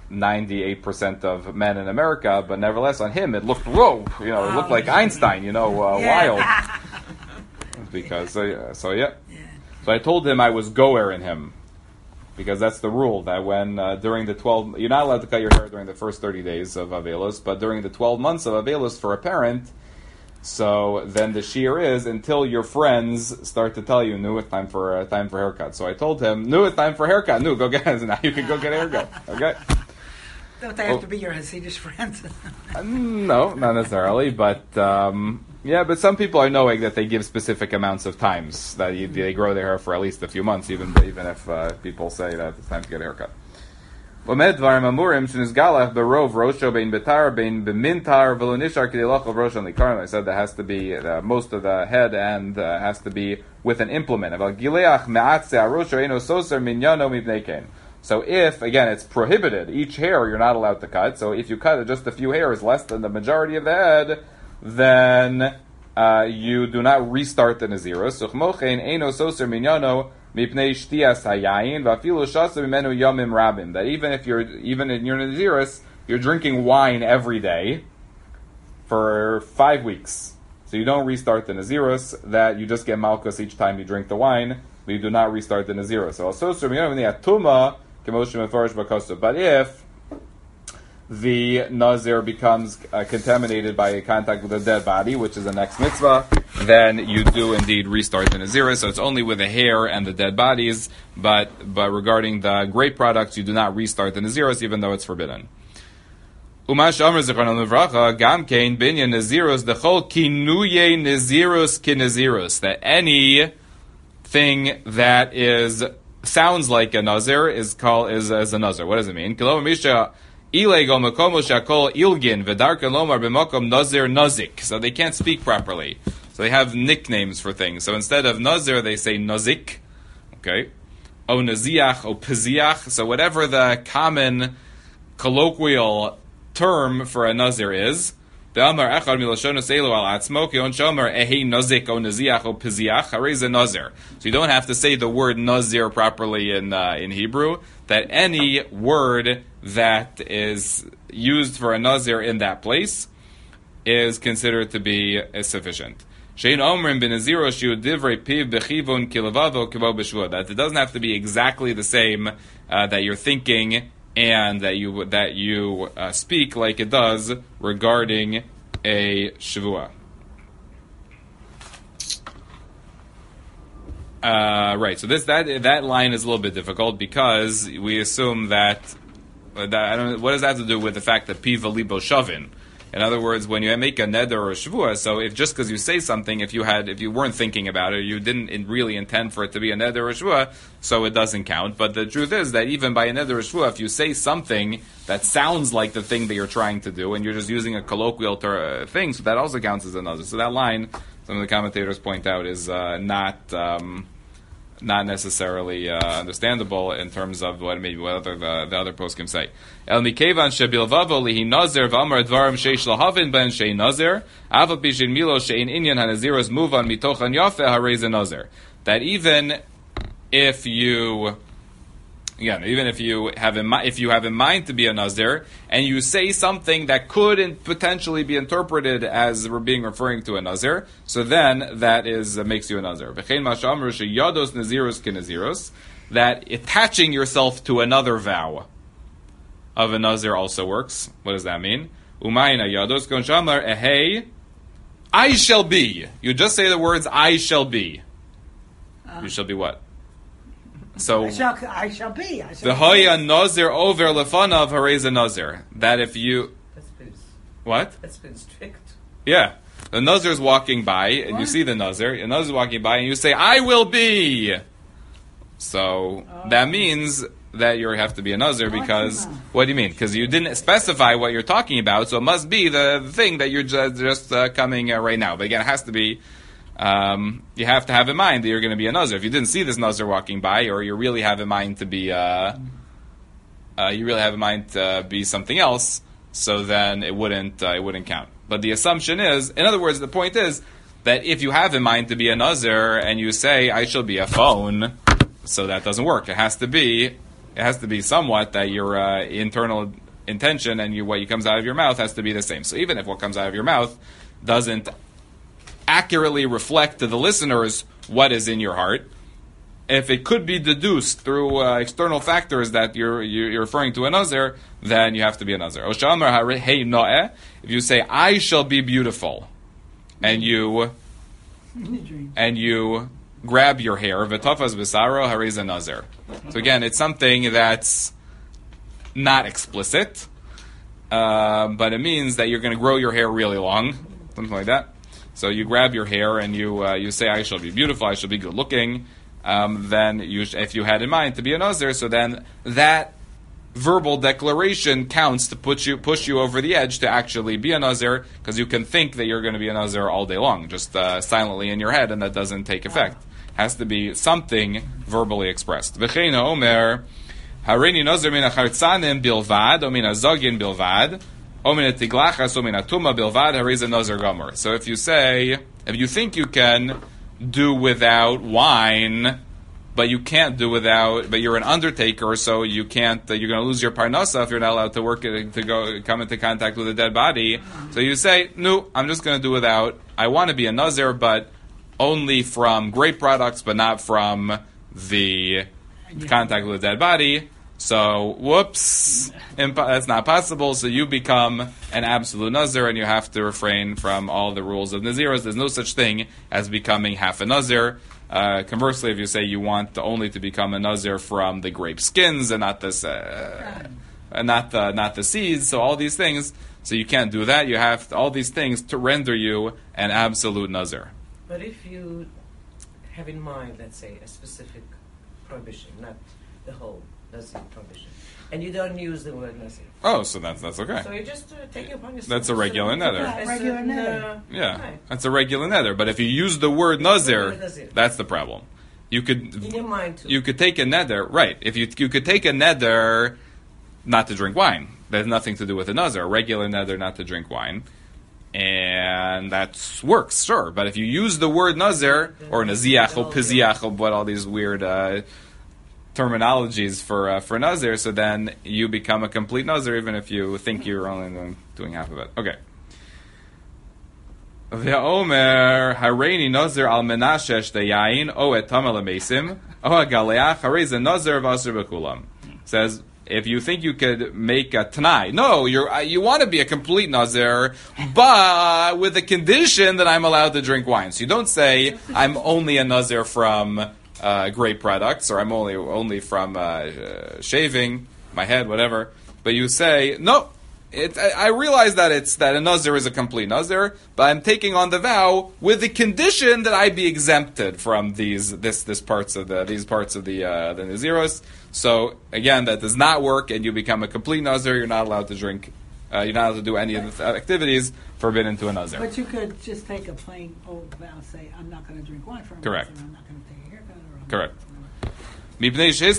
ninety-eight percent of men in America, but nevertheless on him it looked, whoa, you know, it looked like Einstein, you know, uh, Yeah. wild. Because, so yeah, so yeah. So I told him I was goer in him. Because that's the rule, that when, uh, during the twelve, you're not allowed to cut your hair during the first thirty days of Avelos, but during the twelve months of Avelos for a parent, so then the shear is until your friends start to tell you, "Nu, it's time for uh, time for haircut." So I told him, "Nu, it's time for haircut. Nu, go get it. Now you can go get a haircut." Okay. Don't they have Oh. to be your Hasidic friends? Uh, no, not necessarily, but um, yeah, but some people are knowing that they give specific amounts of times that you, they grow their hair for at least a few months, even even if uh, people say that it's time to get a haircut. I said there has to be uh, most of the head and uh, has to be with an implement. So if, again, it's prohibited, each hair you're not allowed to cut, so if you cut just a few hairs less than the majority of the head, then uh, you do not restart the Nazirus. That even if you're, even in your Nazirus, you're drinking wine every day for five weeks. So you don't restart the Nazirus, that you just get Malkus each time you drink the wine, but you do not restart the Nazirus. So but if the Nazir becomes uh, contaminated by contact with a dead body, which is the next mitzvah, then you do indeed restart the Nazirus. So it's only with the hair and the dead bodies, but but regarding the grape products, you do not restart the Nazirus, even though it's forbidden. Umash Amr Zichron Livracha Gam Kein Binyan Nazirus Dechol Kinuye Nazirus Kinazirus, that any thing that is sounds like a nazir is called is as a nazir. What does it mean? So they can't speak properly. So they have nicknames for things. So instead of nazir, they say nazik. Okay. O naziach, o piziach. So whatever the common colloquial term for a nazir is. So you don't have to say the word nazir properly in uh, in Hebrew. That any word that is used for a nazir in that place is considered to be uh, sufficient. That it doesn't have to be exactly the same uh, that you're thinking and that you that you uh, speak like it does regarding a shavua. Uh, right. So this that that line is a little bit difficult because we assume that that I don't. What does that have to do with the fact that piva libo shavin? In other words, when you make a neder or a shavua, so if just because you say something, if you had, if you weren't thinking about it, you didn't in really intend for it to be a neder or a shavua, so it doesn't count. But the truth is that even by a neder or shavua, if you say something that sounds like the thing that you're trying to do, and you're just using a colloquial ter- uh, thing, so that also counts as a neder. So that line, some of the commentators point out, is uh, not. Um, Not necessarily uh, understandable in terms of what maybe what other the, the other poskim say. El mikevan shebilvavo lihi nazir v'amar dvarim sheish lahavin ben shei nazir aval pishin milo shein inyan hanaziros muvan mitochan yafe harei nazir. That even if you Again, even if you have in mi- if you have in mind to be a nazir and you say something that could in- potentially be interpreted as we're being referring to a nazir, so then that is uh, makes you a nazir. That attaching yourself to another vow of a nazir also works. What does that mean? I shall be. You just say the words I shall be. You shall be what? So I shall, I shall be. I shall the hoya nazir over lefanav hareza nazir. That if you That's been, what? that's been strict. Yeah, the nazir is walking by and you What? see the nazir. The nazir is walking by and you say, "I will be." So Oh. that means that you have to be a nazir What? because No. what do you mean? Because you didn't specify what you're talking about, so it must be the, the thing that you're just, just uh, coming uh, right now. But again, it has to be. Um, you have to have in mind that you're going to be a nazir. If you didn't see this nazir walking by, or you really have in mind to be, uh, uh, you really have in mind to be something else, so then it wouldn't uh, it wouldn't count. But the assumption is, in other words, the point is that if you have in mind to be a nazir and you say I shall be a phone, so that doesn't work. It has to be It has to be somewhat that your uh, internal intention and you, what comes out of your mouth has to be the same. So even if what comes out of your mouth doesn't accurately reflect to the listeners what is in your heart, if it could be deduced through uh, external factors that you're you're referring to a nazir, then you have to be a nazir. If you say, I shall be beautiful, and you and you grab your hair, v'tafas b'saro hariza nazir. So again, it's something that's not explicit, uh, but it means that you're going to grow your hair really long, something like that. So you grab your hair and you uh, you say, I shall be beautiful, I shall be good looking. Um, then you sh- if you had in mind to be a nazir, so then that verbal declaration counts to put you push you over the edge to actually be a nazir, because you can think that you're going to be a nazir all day long, just uh, silently in your head, and that doesn't take effect. Has to be something verbally expressed. V'chein ha'omer hareini nazir min ha'chartzanim bilvad, o min ha'zagin bilvad, o min ha'tiglachas, o min ha'tuma bilvad, hariza nazir gomer. So if you say, if you think you can do without wine, but you can't do without, but you're an undertaker, so you can't, uh, you're going to lose your parnasa if you're not allowed to work, uh, to go, come into contact with a dead body. So you say, no, I'm just going to do without. I want to be a nazir, but only from grape products, but not from the contact with a dead body. So, whoops, imp- that's not possible. So you become an absolute nazir, and you have to refrain from all the rules of naziros. There's no such thing as becoming half a nazir. Uh, conversely, if you say you want to only to become a nazir from the grape skins and not this, uh, and not the not the seeds, so all these things, so you can't do that. You have to, all these things to render you an absolute nazir. But if you have in mind, let's say, a specific prohibition, not the whole Nazir prohibition, and you don't use the word Nazir. Oh, so that's that's okay. So you just uh, take it upon yourself. That's a regular nether. Yeah, regular certain, nether. uh, Yeah, right. that's a regular nether. But if you use the word nazir, word nazir. that's the problem. You could In your mind too. you could take a nether, right? If you you could take a nether not to drink wine. That has nothing to do with a nazir. A regular nether not to drink wine, and that works, sure. But if you use the word nazir or naziach or piziach or what all these weird uh, terminologies for uh, for nazir, so then you become a complete nazir, even if you think you're only doing, doing half of it. Okay. Ve'omer hareini nazir al menashesh deyayin o et tamel mesim o agaleach harei nazir v'asir b'kulam. Says, if you think you could make a t'nai, no, you're uh, you want to be a complete nazir, but with the condition that I'm allowed to drink wine. So you don't say I'm only a nazir from uh, grape products, or I'm only only from uh, uh, shaving my head, whatever. But you say no. It, I, I realize that it's that a nazir is a complete nazir, but I'm taking on the vow with the condition that I be exempted from these this this parts of the these parts of the uh, the naziros. So again, that does not work, and you become a complete nazir. You're not allowed to drink. Uh, you're not allowed to do any of the activities forbidden to a nazir. But you could just take a plain old vow, say, I'm not going to drink wine for a month, Correct. or I'm not going to take a haircut. Or I'm Correct. Not Let's call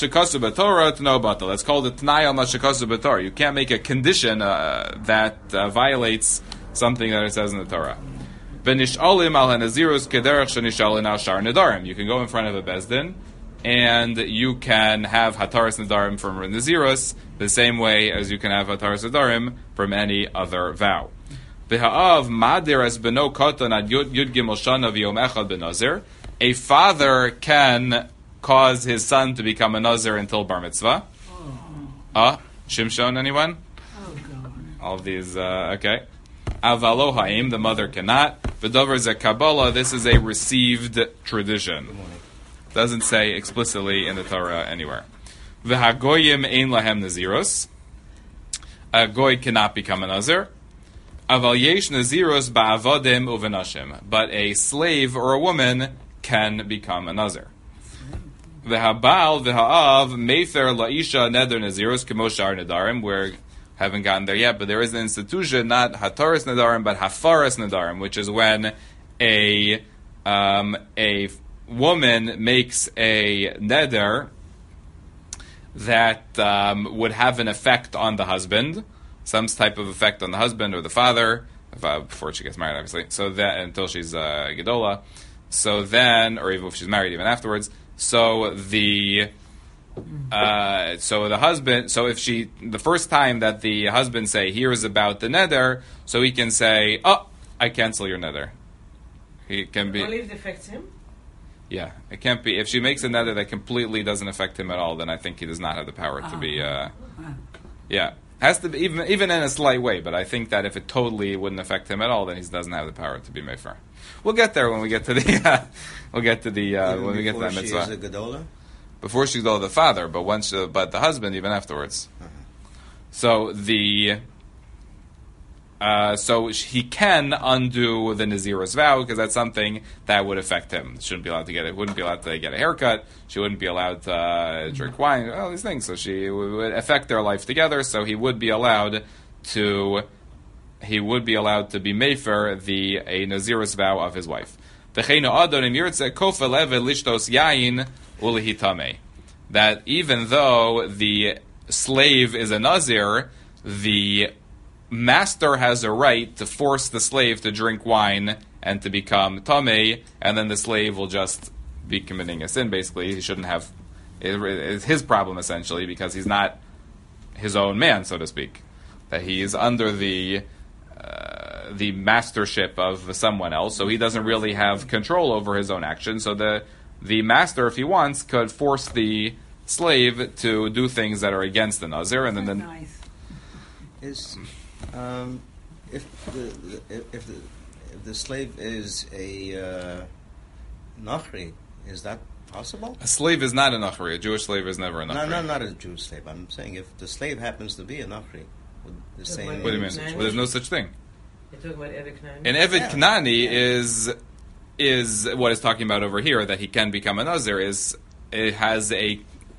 it t'nai al mashakasu b'torah. You can't make a condition uh, that uh, violates something that it says in the Torah. V'nish'alim al hanazirus kederach shenish'alin al shar nedarim. You can go in front of a bezdin, and you can have hataras nedarim from nazirus the same way as you can have hataras nedarim from any other vow. V'ha'av madir es beno koton ad yud gimel shana v'yom echad b'nazir. A father can cause his son to become a nazir until bar mitzvah. Ah, uh, Shimshon, anyone? Oh, God. All of these, uh, okay. Avalo ha'im, the mother cannot. V'dover ze Kabbalah, this is a received tradition. Doesn't say explicitly in the Torah anywhere. V'hagoyim ein lahem naziros. A goy cannot become a nazir. Aval yesh naziros ba'avodim uvenashim. But a slave or a woman can become a nazir. V'habal v'ha'av mefer la'isha neder nazirus k'moshar nedarim. We haven't gotten there yet, but there is an institution, not hataras nedarim, but hafaras nedarim, which is when a um, a woman makes a neder that um, would have an effect on the husband, some type of effect on the husband or the father, if, uh, before she gets married, obviously. So that until she's uh, gedola. So then, or even if she's married, even afterwards. So the uh, so the husband, so if she, the first time that the husband say, here's about the neder, so he can say, oh, I cancel your neder. He can be, Only if it affects him? yeah, it can't be, if she makes a neder that completely doesn't affect him at all, then I think he does not have the power to be, uh, yeah. Has to be, even even in a slight way, but I think that if it totally wouldn't affect him at all, then he doesn't have the power to be mefer. We'll get there when we get to the, uh, we'll get to the, uh, Even when we get to that before she mitzvah. is a gedola? Before she's the father, but once, uh, but the husband even afterwards. Uh-huh. So the, uh, so sh- he can undo the Nazir's vow because that's something that would affect him. Shouldn't be allowed to get it. Wouldn't be allowed to get a haircut. She wouldn't be allowed to uh, drink wine. All these things. So she would, would affect their life together. So he would be allowed to, he would be allowed to be mefer the a Nazir's vow of his wife. That even though the slave is a Nazir, the master has a right to force the slave to drink wine and to become tamei, and then the slave will just be committing a sin. Basically, he shouldn't have. It, it's his problem essentially because he's not his own man, so to speak. That he is under the uh, the mastership of someone else, so he doesn't really have control over his own actions. So the the master, if he wants, could force the slave to do things that are against the Nazir, and then the nice. Is um, if the, the if the if the slave is a uh, nachri, is that possible? a slave is not a nachri. A Jewish slave is never a nachri. No, no, not a Jewish slave. I'm saying if the slave happens to be a nachri, would the What same. What do you mean? Knani? Well, there's no such thing. You're talking about Eved Knani? An Eved Yeah. Knani Yeah. is is what it's talking about over here, that he can become a Nazir, is it has a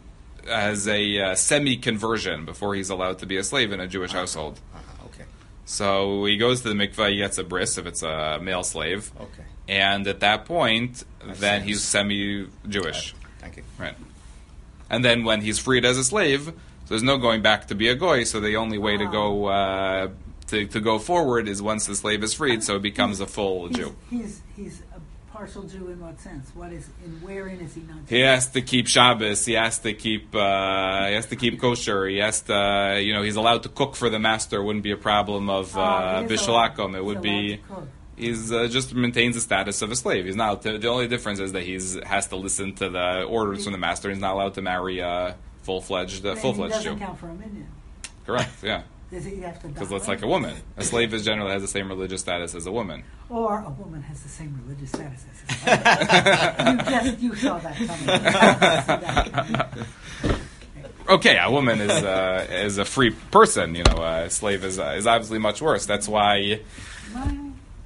has a uh, semi-conversion before he's allowed to be a slave in a Jewish household. Uh-huh, okay, So he goes to the mikvah, he gets a bris if it's a male slave, okay. and at that point, Makes then sense. he's semi-Jewish. Thank you. Right. And then when he's freed as a slave, there's no going back to be a goy, so the only way to go uh, to, to go forward is once the slave is freed, so it becomes a full He's, Jew. he's he's a partial Jew in what sense? What is in wherein is he not? He has to keep Shabbos. He has to keep. Uh, he has to keep kosher. He has to. You know, he's allowed to cook for the master. Wouldn't be a problem of Oh, uh, he is allowed- bishalakom. It he's would allowed be. to cook. He's uh, just maintains the status of a slave. He's not. The, the only difference is that he's has to listen to the orders from the master. He's not allowed to marry a full fledged, uh, And full he fledged doesn't Jew. count for a minion. Correct. Yeah, Does he have to? because die? that's like a woman. A slave is generally has the same religious status as a woman. Or a woman has the same religious status as his father. you guessed you saw that coming. You didn't see that coming. Okay, a woman is uh, is a free person. You know, a slave is uh, is obviously much worse. That's why. Well,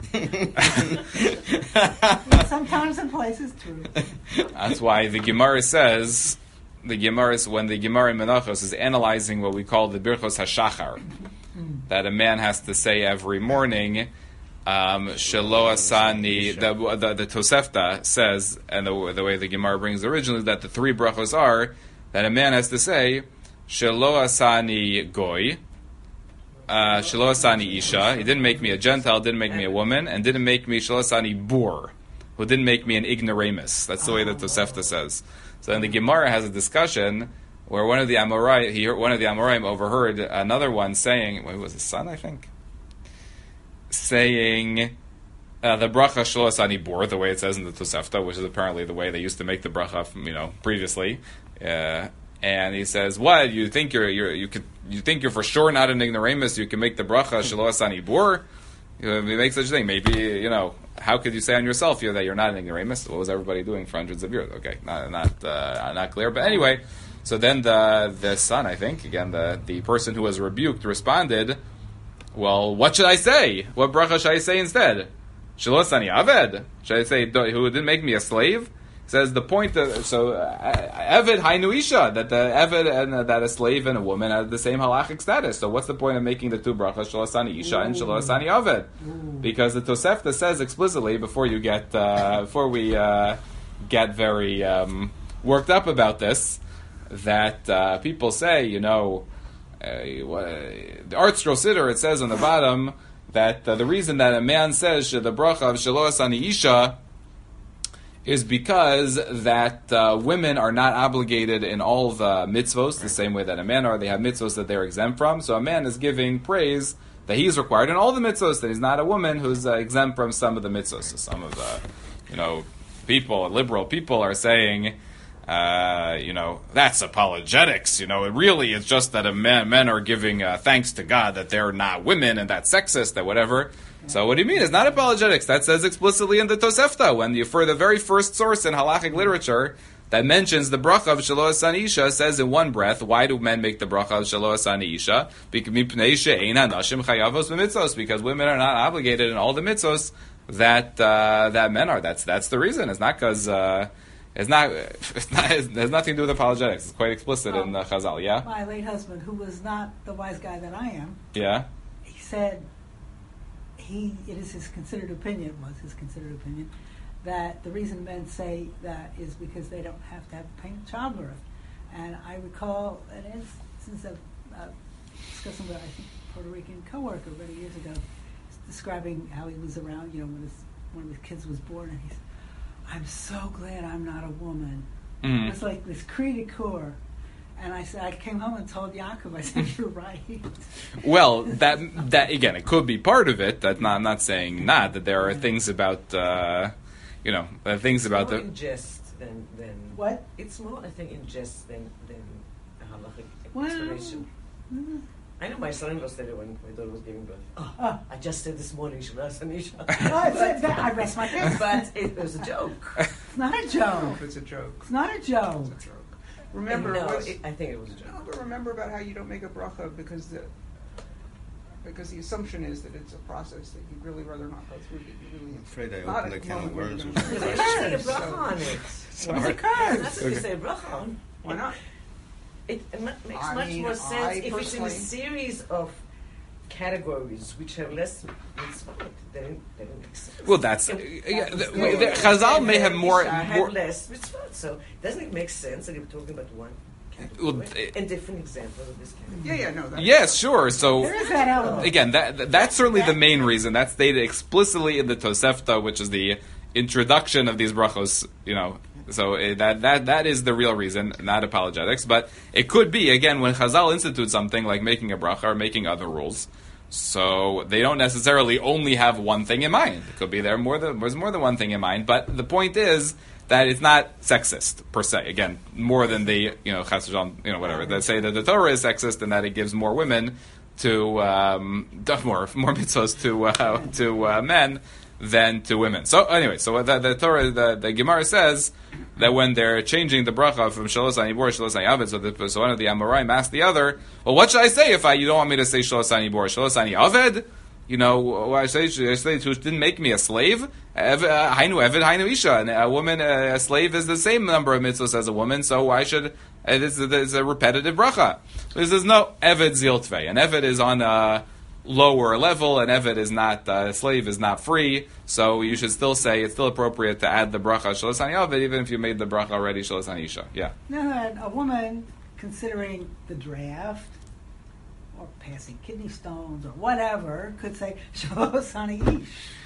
sometimes in places true. That's why the Gemara says, the Gemara is, when the Gemara in Menachos is analyzing what we call the Birchos HaShachar, that a man has to say every morning, um, Shelo Asani, the, the, the Tosefta says, and the, the way the Gemara brings it originally, that the three brachos are, that a man has to say, Shelo Asani Goy, uh, Shelo Asani Isha, he didn't make me a Gentile, didn't make me a woman, and didn't make me Shelo Asani Bur, who didn't make me an ignoramus. That's the way that Tosefta says. So then the Gemara has a discussion where one of the Amorai, he heard, one of the Amoraim overheard another one saying, well, it was his son, I think, saying uh, the bracha shelo asani bor, the way it says in the Tosefta, which is apparently the way they used to make the bracha, from, you know, previously. Uh, and he says, "What you think you're, you're you could you think you're for sure not an ignoramus? You can make the bracha shelo asani bor? You know, make such a thing? Maybe you know." How could you say on yourself you're, that you're not an ignoramus? What was everybody doing for hundreds of years? Okay, not not uh, not clear. But anyway, so then the the son, I think, again the the person who was rebuked responded, "Well, what should I say? What bracha should I say instead? Shelo asani aved? Should I say who didn't make me a slave?" Says the point that so uh, Eved hainu isha, that the Eved and uh, that a slave and a woman have the same halachic status. So what's the point of making the two brachas shelo asani isha and shelo asani Eved? Because the Tosefta says explicitly before you get uh, before we uh, get very um, worked up about this that uh, people say, you know, uh, the Art Scroll Siddur, it says on the bottom that uh, the reason that a man says the bracha of shelo asani isha is because that uh, women are not obligated in all the mitzvos the same way that a man are. They have mitzvos that they're exempt from. So a man is giving praise that he's required in all the mitzvos, that he's not a woman who's uh, exempt from some of the mitzvos. So some of the, you know, people, liberal people are saying, uh, you know, that's apologetics. You know, it really is just that a man, men are giving uh, thanks to God that they're not women and that's sexist or whatever. So what do you mean? It's not apologetics. That says explicitly in the Tosefta, when you, for the very first source in halachic literature that mentions the bracha of Shelo Asani Isha, says in one breath, why do men make the bracha of Shelo Asani Isha? Because women are not obligated in all the mitzvos that uh, that men are. That's that's the reason. It's not because uh, it's not it's not it has nothing to do with apologetics. It's quite explicit Oh. in the Chazal. Yeah, My late husband, who was not the wise guy that I am, yeah. he said he it is his considered opinion was his considered opinion that the reason men say that is because they don't have to have pain childbirth. And I recall an instance of uh, discussing with I think Puerto Rican coworker many years ago, describing how he was around, you know, when his one of his kids was born, and he's, I'm so glad I'm not a woman. Mhm. It was like this cri de coeur. And I said, I came home and told Yaakov, I said, you're right. Well, that that again, it could be part of it. That not I'm not saying not that there are things about uh, you know uh, things It's about more the in jest than, than What? It's more, I think, in jest than than a halachic Well, explanation. mm, I know my son-in-law said it when my daughter was giving birth. Oh, Oh. I just said this morning, Shelo Asani Isha. oh, it's a- I rest my case. But it was a joke. It's not a I don't know joke. if it's a joke. It's not a joke. It's a joke. Remember, no, what's- it, I think it was a no, joke. but remember about how you don't make a bracha because the because the assumption is that it's a process that you'd really rather not go through. That you really I'm afraid I not opened a can of moment where worms you're with gonna- my Because I question. say a bracha on it. It's a That's curse. what you say a bracha on. Why not? It, it ma- makes I much mean, more sense I if it's in a personally- series of categories which have less mitzvot. Then, then it makes sense. well, that's uh, And- yeah, and the, so- the Chazal may have more. Isha have more less mitzvot. So doesn't it make sense that you're talking about one Well, category it- and different examples of this category? Yeah, yeah, no. That, yes, sure. So There is that element. again, that, that that's certainly the main reason. That's stated explicitly in the Tosefta, which is the introduction of these brachos. You know, so uh, that that that is the real reason, not apologetics. But it could be again when Chazal institute something like making a bracha or making other rules. So they don't necessarily only have one thing in mind. It could be there more than there's more than one thing in mind. But the point is that it's not sexist per se. Again, more than the you know chas v'shalom, you know whatever that say that the Torah is sexist and that it gives more women to um, more more mitzvahs to uh, to uh, men than to women. So anyway, so the, the Torah the, the Gemara says that when they're changing the bracha from Shelo Asani Bor Shelo Asani Aved, so, the, so one of the Amoraim asked the other, well, what should I say if I you don't want me to say Shelo Asani Bor Shelo Asani Aved? You know, what I say, I say who didn't make me a slave. Hainu Eved, Hainu Isha. And a woman, a slave, is the same number of mitzvahs as a woman. So why should uh, this is a repetitive bracha? This is no Eved Ziltve. An Eved is on a lower level. An Eved is not uh, a slave is not free. So you should still say it's still appropriate to add the bracha Shelo Asani Aved, even if you made the bracha already Shelo Asani Isha. Yeah. No, no, a woman considering the draft or passing kidney stones or whatever could say Shelo Asani Ish.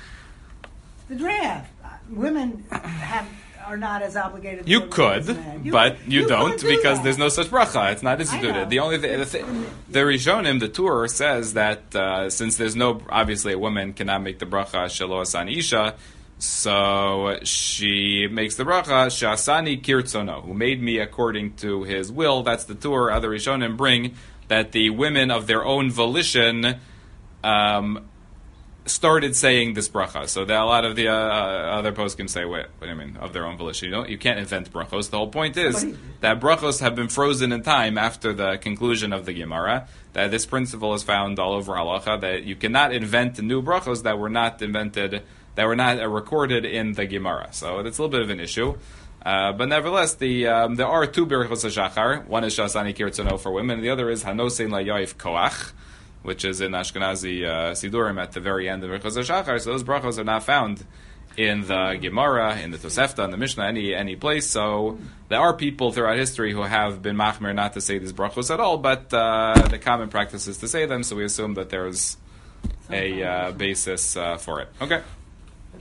The draft. Uh, Women have are not as obligated. You to could, as men. You but could- you, could don't do because that. there's no such bracha. It's not I instituted. know. The only thing, the, thi- the Rishonim, the Torah says that uh, since there's no, obviously a woman cannot make the bracha Shelo Asani Isha, so she makes the bracha Shasani Kirtzono, who made me according to his will. That's the Torah. Other Rishonim bring that the women of their own volition um, started saying this bracha. So that a lot of the uh, other poskim say, wait, what do you mean, of their own volition? You don't, you can't invent brachos. The whole point is Somebody- that brachos have been frozen in time after the conclusion of the Gemara. That this principle is found all over halacha, that you cannot invent new brachos that were not invented, that were not uh, recorded in the Gemara. So it's a little bit of an issue. Uh, but nevertheless, the um, there are two berachos hashachar. One is Shasani Kirtzono for women, and the other is Hanosein LaYoif Koach, which is in Ashkenazi uh, Sidurim at the very end of Berachos HaShachar. So those brachos are not found in the Gemara, in the Tosefta, in the Mishnah, any any place. So there are people throughout history who have been machmer not to say these brachos at all, but uh, the common practice is to say them, so we assume that there's a uh, basis uh, for it. Okay.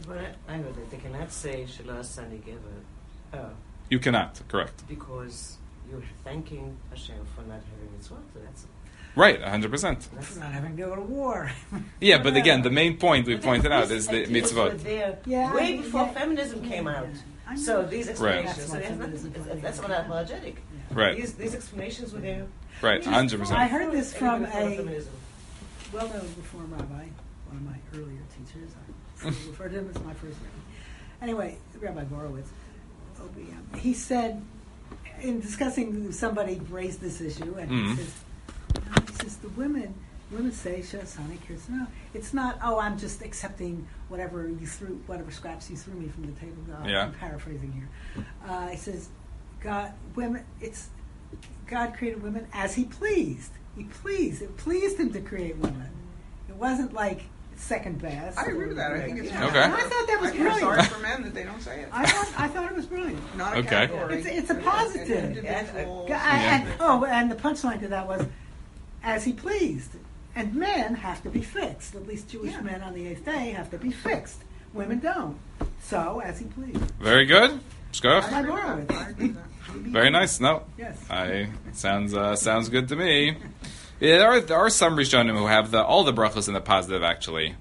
But I, I heard that they cannot say Shelo Asani Geva uh, You cannot, correct. because you're thanking Hashem for not having mitzvot. So that's Right, one hundred percent. For not having to go to war. Yeah, but again, the main point we But pointed out these is the ideas were mitzvot. there Yeah, way I- before yeah, feminism yeah, came yeah. out. I know. So these Right. explanations, so That's they have why nothing, feminism that's not apologetic. Right, These, these explanations were there. right, one hundred I percent. heard this from even before a feminism. well-known Reform rabbi, one of my earlier teachers. I still refer to him as my first rabbi. Anyway, Rabbi Borowitz, O B M. He said, in discussing, somebody raised this issue, and Mhm. he says, you know, he says the women, women say Shasani Kirsana. It's not, oh, I'm just accepting whatever you threw, whatever scraps you threw me from the table. God, Yeah. I'm paraphrasing here. Uh, he says, God, women, it's God created women as He pleased. He pleased. It pleased Him to create women. It wasn't like second best. I agree with that. I think it's Yeah. Okay. I thought that was I feel brilliant. sorry for men that they don't say it. I thought I thought it was brilliant. Not a Okay. category. It's it's a An- an positive. individual. Ga- and, oh, and the punchline to that was, as He pleased. And men have to be fixed. At least Jewish Yeah. men on the eighth day have to be fixed. Women don't. So, as He pleased. Very good. I Shkoch. My agree with Borowitz. that. I agree with that. Very nice. No, Yes. I sounds uh, sounds good to me. Yeah, there are there are some Rishonim who have the all the brachos in the positive actually.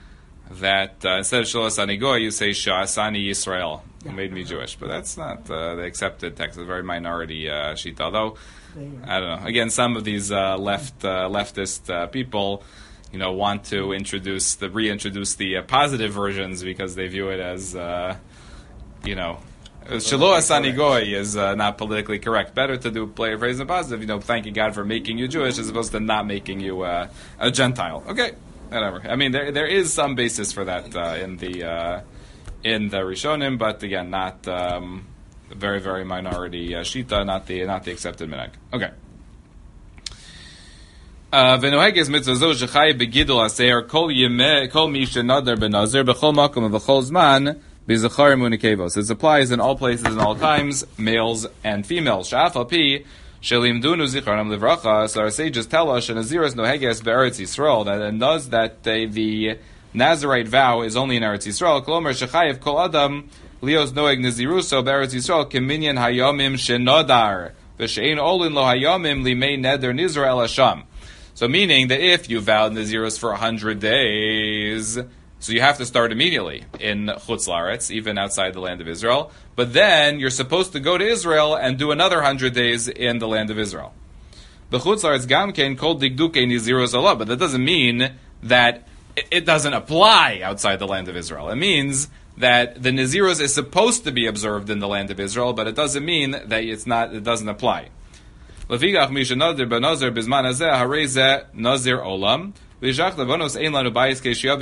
That uh, instead of Shalos Ani Goy, you say Sha'asani Yisrael, who made me Jewish. But that's not uh, the accepted text. It's a very minority uh, shita. Although I don't know. Again, some of these uh, left uh, leftist uh, people, you know, want to introduce the reintroduce the uh, positive versions because they view it as, uh, you know. Shelo Asani Goy is uh, not politically correct. Better to do play a phrase in the positive, you know, thanking God for making you Jewish as opposed to not making you uh, a Gentile. Okay, whatever. I mean, there there is some basis for that uh, in the uh, in the Rishonim, but again, not um, very very minority uh, shita, not the not the accepted minhag. Okay. V'noheges mitzvah zo shechai begidol aser kol yemeh kol mi shenadar benazir b'chol makom v'chol zman. This applies in all places and all times, males and females. Sha'af shelimdunu zichronam livracha. So our sages tell us, "Naziros noheges be'eretz Yisrael," that it does that they, the Nazirite vow is only in Eretz Yisrael. Kolomer shechayev kol adam lios noeg naziruso be'eretz Yisrael keminyan hayomim shenodar v'shein olin lo hayomim limei neder nizra el hasham. So meaning that if you vowed Nazirus for a hundred days, so you have to start immediately in Chutz La'aretz, even outside the land of Israel. But then you're supposed to go to Israel and do another hundred days in the land of Israel. B'Chutz La'aretz gamkein kol digduke niziros Allah. But that doesn't mean that it doesn't apply outside the land of Israel. It means that the Naziros is supposed to be observed in the land of Israel, but it doesn't mean that it's not. It doesn't apply. Lefigach mishenadir benazir bizman hazeh harei zeh nazir olam. Oh, you're right.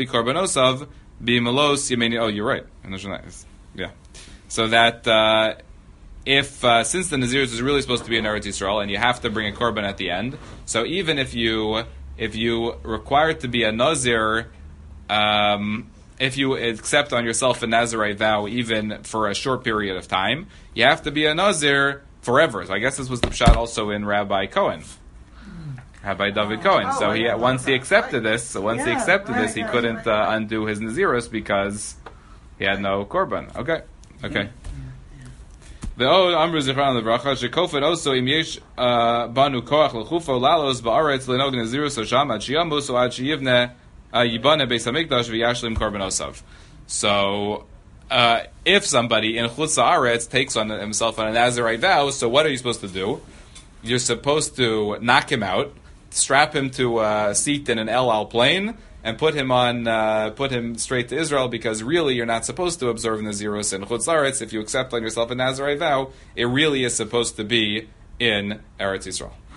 Yeah. So that uh, if uh, since the Nazirus is really supposed to be in Eretz Yisrael and you have to bring a korban at the end, so even if you if you require to be a Nazir, um, if you accept on yourself a Nazirite vow even for a short period of time, you have to be a Nazir forever. So I guess this was the pshat also in Rabbi Cohen. Rabbi David Cohen. Oh, so I he didn't know once he that. accepted this, so once he Yeah, accepted right, this, he right, couldn't right, uh, right. undo his Nazirus because he had no korban. Okay, okay. The oh Amru Zichron Levracha Shekofet also im yesh banu koach lechufo lalos ba'aretz lenog Nazirus Hasham ad shiyamu so ad sheyivne yibane beis hamikdash v'yashlim korban. So. Uh, if somebody in Chutz La'aretz takes on himself on a Nazirite vow, so what are you supposed to do? You're supposed to knock him out, strap him to a seat in an El Al plane, and put him on, uh, put him straight to Israel, because really you're not supposed to observe Nazirus in Chutz La'aretz. If you accept on yourself a Nazirite vow, it really is supposed to be in Eretz Yisrael.